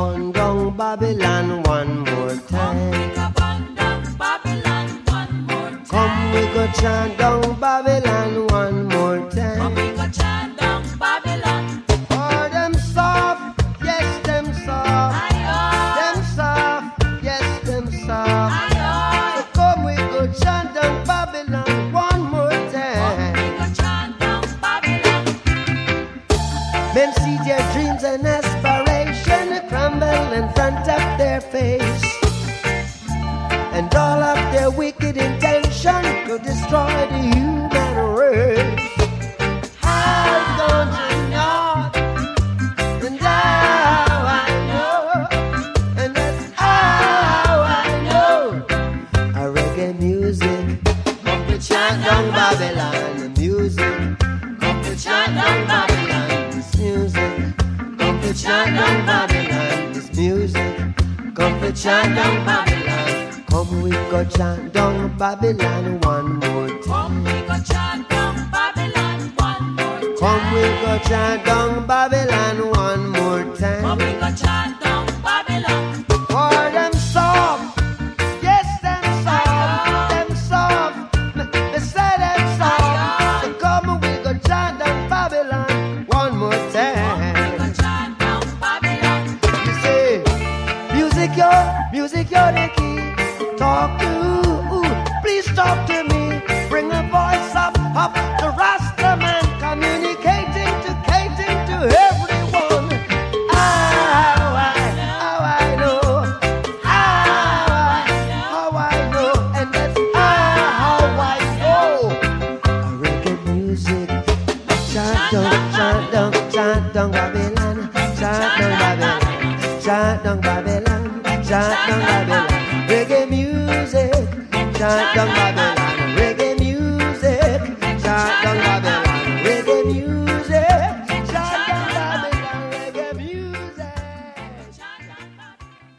burn down Babylon one more time. Come we go chant down Babylon one more time. Oh, them soft, yes, them soft. Them soft, yes, them soft. So come we go chant down Babylon one more time. Men see their dreams and aspiration crumble in front of their face, and all of their wicked intention to destroy the human race. How don't you know? And how I know, and that's how I know. A reggae music, come to chant down Babylon. The music, come to chant down Babylon. This music, come to chant down Babylon. This music, come to chant down Babylon. Come we go chant down Babylon one more time. Come we go chant down Babylon one more time. Come we go chant down Babylon one more time. Come we go chant down Babylon. For them soft, yes, them soft, them soft. They say them soft. So come we go chant down Babylon one more time. Come we go chant down Babylon. You say, music, you're the key. Talk to, please talk to me. Bring a voice up to Rasta man, communicating to everyone. How I know, and that's how I know. A reggae music, chant down Babylon, chant down Babylon, chant down Babylon, chant down Babylon. Reggae music, chant down Babylon. Reggae music, chant down